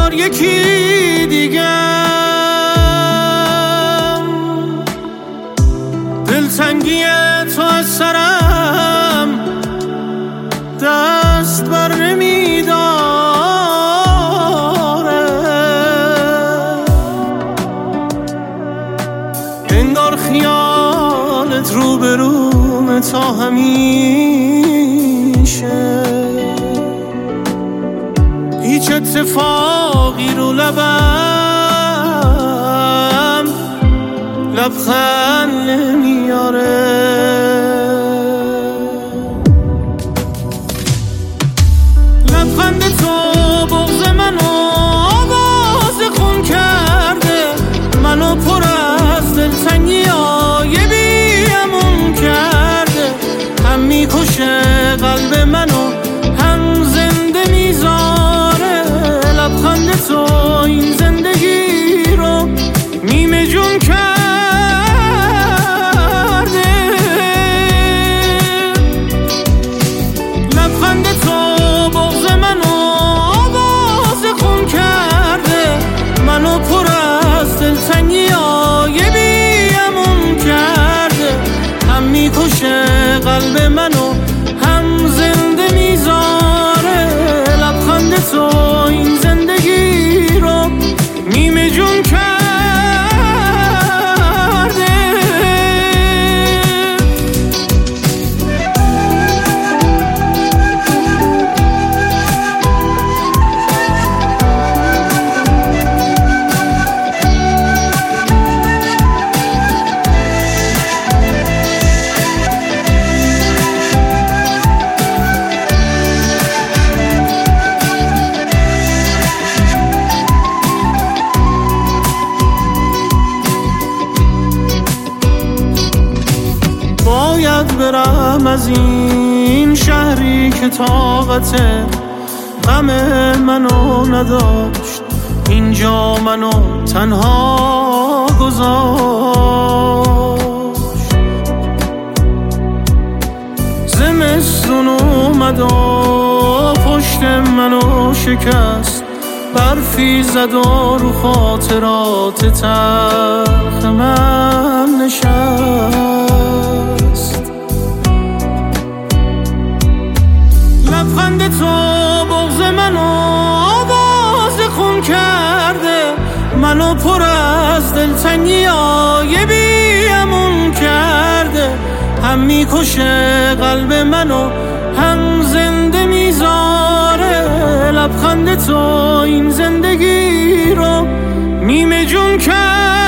بار یکی دیگه دلتنگی تو از سرم دست بر نمیداره. انگار خیالت روبرومه تا همیشه، هیچ اتفاقی رو لبم لبخند نمیاره. لبخند تو بغض منو آواز خون کرده، منو پر از دلتنگی های بی‌امون کرده. هم میکشه قلب منو هم زنده میذاره. لبخند تو این زندگی رو نیمه جون کرده. لبخند تو بغض منو آواز خون کرده، منو پر از دلتنگی های بی‌امون کرده. هم میکشه قلب منو هم زنده میذاره. لبخند تو این زندگی رو نیمه جون کرده. باید برم از این شهری که طاقت غم منو نداشت، اینجا منو تنها گذاشت. زمستون اومد و پشت منو شکست، برفی زد و رو خاطرات تلخ من نشست. لبخند تو بغض منو آواز خون کرده، منو پر از دلتنگی های بی‌امون کرده. هم میکشه قلب منو هم زنده میذاره. لبخند تو این زندگی رو نیمه جون کرده.